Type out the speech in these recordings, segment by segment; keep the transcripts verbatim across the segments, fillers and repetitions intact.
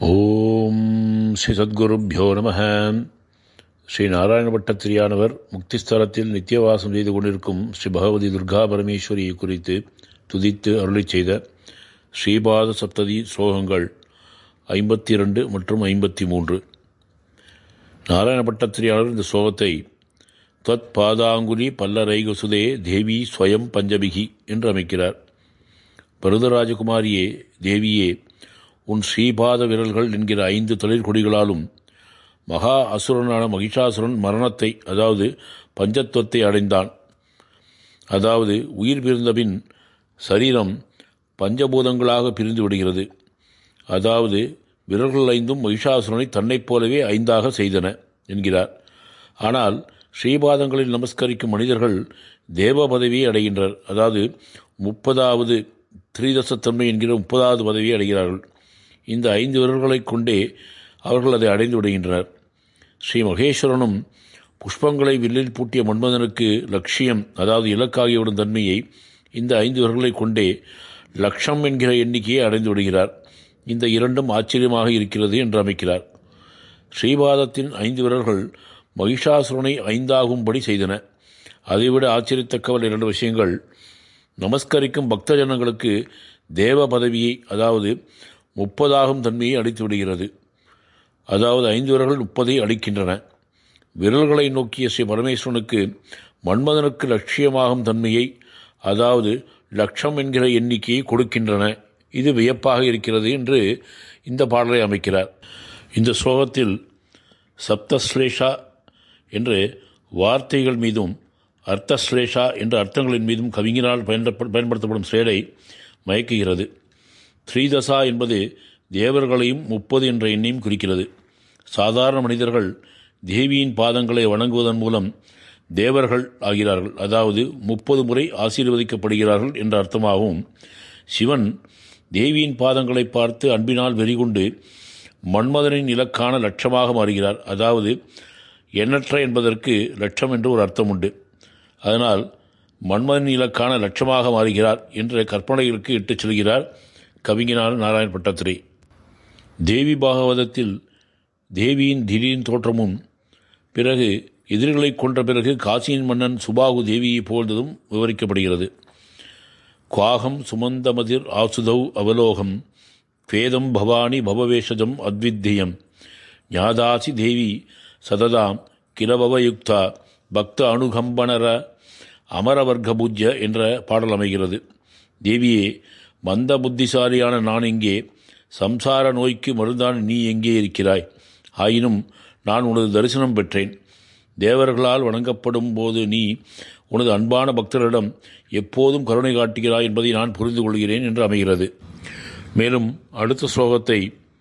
ஓம் ஸ்ரீ சத்குருப்யோ நம. ஸ்ரீ நாராயண பட்டத்திரியானவர் முக்திஸ்தலத்தில் நித்தியவாசம் செய்து கொண்டிருக்கும் ஸ்ரீ பகவதி துர்கா பரமேஸ்வரியை குறித்து துதித்து அருளி செய்த ஸ்ரீபாத சப்ததி ஸ்லோகங்கள் ஐம்பத்தி இரண்டு மற்றும் ஐம்பத்தி மூன்று. நாராயண பட்டத்திரியானவர் இந்த ஸ்லோகத்தை தத் பாதாங்குலி பல்லரைகுசுதே தேவி ஸ்வயம் பஞ்சபிகி என்று அமைக்கிறார். பருதராஜகுமாரியே, தேவியே, உன் ஸ்ரீபாத விரல்கள் என்கிற ஐந்து தொழிற்கொடிகளாலும் மகா அசுரனான மகிஷாசுரன் மரணத்தை, அதாவது பஞ்சத்துவத்தை அடைந்தான். அதாவது உயிர் பிரிந்தபின் சரீரம் பஞ்சபூதங்களாக பிரிந்து விடுகிறது. அதாவது விரல்கள் ஐந்தும் மகிஷாசுரனை தன்னைப் போலவே ஐந்தாக செய்தன என்கிறார். ஆனால் ஸ்ரீபாதங்களில் நமஸ்கரிக்கும் மனிதர்கள் தேவ பதவியை அடைகின்றனர். அதாவது முப்பதாவது திரிதசத்தன்மை என்கிற முப்பதாவது பதவியை அடைகிறார்கள். இந்த ஐந்து விரல்களை கொண்டே அவர்கள் அதை அடைந்து விடுகின்றனர். ஸ்ரீ மகேஸ்வரனும் புஷ்பங்களை வில்லில் பூட்டிய மன்மதனுக்கு லட்சியம், அதாவது இலக்காகிவிடும் தன்மையை இந்த ஐந்து விரல்களை கொண்டே லட்சம் என்கிற எண்ணிக்கையை அடைந்து விடுகிறார். இந்த இரண்டும் ஆச்சரியமாக இருக்கிறது என்று அமைக்கிறார். ஸ்ரீபாதத்தின் ஐந்து விரல்கள் மகிஷாசுரனை ஐந்தாகும்படி செய்தன. அதைவிட ஆச்சரியத்தக்கவல் இரண்டு விஷயங்கள். நமஸ்கரிக்கும் பக்த ஜனங்களுக்கு தேவ பதவியை, அதாவது முப்பதாகும் தன்மையை அளித்து விடுகிறது. அதாவது ஐந்து விரல்கள் முப்பதை அளிக்கின்றன. விரல்களை நோக்கிய ஸ்ரீ பரமேஸ்வரனுக்கு மன்மதனுக்கு லட்சியமாகும் தன்மையை, அதாவது லட்சம் என்கிற எண்ணிக்கையை கொடுக்கின்றன. இது வியப்பாக இருக்கிறது என்று இந்த பாடலை அமைக்கிறார். இந்த ஸ்லோகத்தில் சப்தஸ்லேஷா என்று வார்த்தைகள் மீதும் அர்த்தஸ்லேஷா என்ற அர்த்தங்களின் மீதும் கவிஞரால் பயன்படுத்தப்படும் ஸ்லேடை மயக்குகிறது. த்ரீதசா என்பது தேவர்களையும் முப்பது என்ற எண்ணையும் குறிக்கிறது. சாதாரண மனிதர்கள் தேவியின் பாதங்களை வணங்குவதன் மூலம் தேவர்கள் ஆகிறார்கள், அதாவது முப்பது முறை ஆசீர்வதிக்கப்படுகிறார்கள் என்ற அர்த்தமாகவும், சிவன் தேவியின் பாதங்களை பார்த்து அன்பினால் வெறிகொண்டு மன்மதனின் இலக்கான லட்சமாக மாறுகிறார். அதாவது எண்ணற்ற என்பதற்கு லட்சம் என்று ஒரு அர்த்தம் உண்டு. அதனால் மன்மதனின் இலக்கான லட்சமாக மாறுகிறார் என்ற கற்பனைகளுக்கு இட்டுச் செல்கிறார் கவிஞனான நாராயண பட்டத்திரி. தேவி பாகவதத்தில் தேவியின் திடீரின் தோற்றமும் பிறகு எதிரிகளை கொன்ற பிறகு காசியின் மன்னன் சுபாகு தேவியை புகழ்ந்ததும் விவரிக்கப்படுகிறது. குவாகம் சுமந்தமதிர் ஆசுதௌ அவலோகம் வேதம் பவானி பவவேஷஜம் அத்வித்தியம் ஞாதாசி தேவி சததாம் கிலபவயுக்தா பக்த அனுகம்பனர அமரவர்க்க பூஜ்ய என்ற பாடல் அமைகிறது. தேவியே, மந்த புத்திசாலியான நான் எங்கே? சம்சார நோய்க்கு மருந்தான நீ எங்கே இருக்கிறாய்? ஆயினும் நான் உனது தரிசனம் பெற்றேன். தேவர்களால் வணங்கப்படும் போது நீ உனது அன்பான பக்தரிடம் எப்போதும் கருணை காட்டுகிறாய் என்பதை நான் புரிந்து கொள்கிறேன் என்று அமைகிறது. மேலும் அடுத்த ஸ்லோகத்தை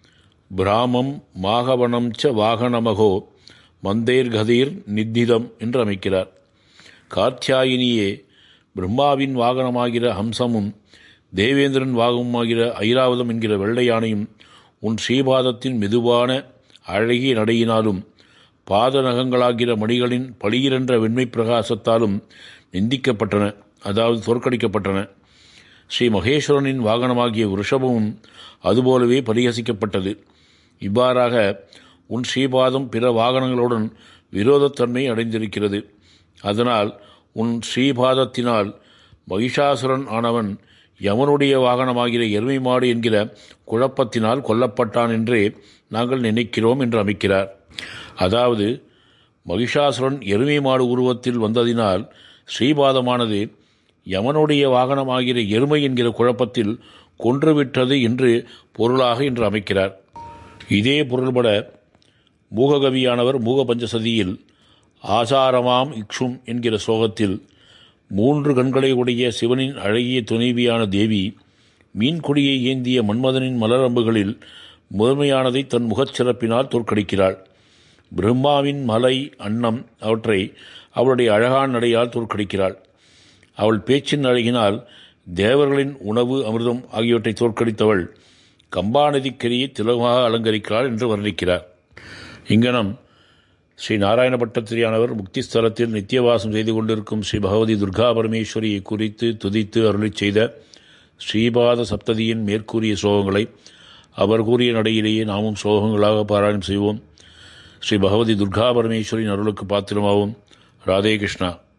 பிராமம் மாகவனம் ச வாகனமகோ மந்தேர் கதீர் நித்திதம் என்று அமைக்கிறார். கார்த்தியாயினியே, பிரம்மாவின் வாகனமாகிற ஹம்சமும் தேவேந்திரன் வாகனமாகிற ஐராவதம் என்கிற வெள்ளை யானையும் உன் ஸ்ரீபாதத்தின் மெதுவான அழகிய நடையினாலும் பாத நகங்களாகிற மணிகளின் பளிரென்ற வெண்மை பிரகாசத்தாலும் நிந்திக்கப்பட்டன, அதாவது தோற்கடிக்கப்பட்டன. ஸ்ரீ மகேஸ்வரனின் வாகனமாகிய ரிஷபமும் அதுபோலவே பரிகசிக்கப்பட்டது. இவ்வாறாக உன் ஸ்ரீபாதம் பிற வாகனங்களுடன் விரோதத்தன்மை அடைந்திருக்கிறது. அதனால் உன் ஸ்ரீபாதத்தினால் மகிஷாசுரன் ஆனவன் யமனுடைய வாகனமாகிற எருமை மாடு என்கிற குழப்பத்தினால் கொல்லப்பட்டான் என்றே நாங்கள் நினைக்கிறோம் என்று அமைக்கிறார். அதாவது மகிஷாசுரன் எருமை மாடு உருவத்தில் வந்ததினால் ஸ்ரீபாதமானது யமனுடைய வாகனமாகிற எருமை என்கிற குழப்பத்தில் கொன்றுவிட்டது என்று பொருளாக என்று அமைக்கிறார். இதே பொருள்பட மூககவியானவர் மூக பஞ்சசதியில் ஆசாரமாம் இக்ஷும் என்கிற ஸ்லோகத்தில் மூன்று கண்களை உடைய சிவனின் அழகிய துணைவியான தேவி மீன்கொடியை ஏந்திய மன்மதனின் மலரம்புகளில் முதன்மையானதை தன் முகச்சிறப்பினால் தோற்கடிக்கிறாள். பிரம்மாவின் மலை அன்னம் அவற்றை அவளுடைய அழகான நடையால் தோற்கடிக்கிறாள். அவள் பேச்சின் அழகினால் தேவர்களின் உணவு அமிர்தம் ஆகியவற்றை தோற்கடித்தவள் கம்பாநதிக்கரையை திலகமாக அலங்கரிக்கிறாள் என்று வர்ணிக்கிறார். இங்கனம் ஸ்ரீ நாராயண பட்டத்திரியானவர் முக்திஸ்தலத்தில் நித்தியவாசம் செய்து கொண்டிருக்கும் ஸ்ரீ பகவதி துர்கா பரமேஸ்வரியை குறித்து துதித்து அருளி செய்த ஸ்ரீபாத சப்ததியின் மேற்கூறிய ஸ்லோகங்களை அவர் கூறிய நடையிலேயே நாமும் ஸ்லோகங்களாக பாராயணம் செய்வோம். ஸ்ரீ பகவதி துர்கா பரமேஸ்வரின் அருளுக்கு பாத்திரமாவோம். ராதே கிருஷ்ணா.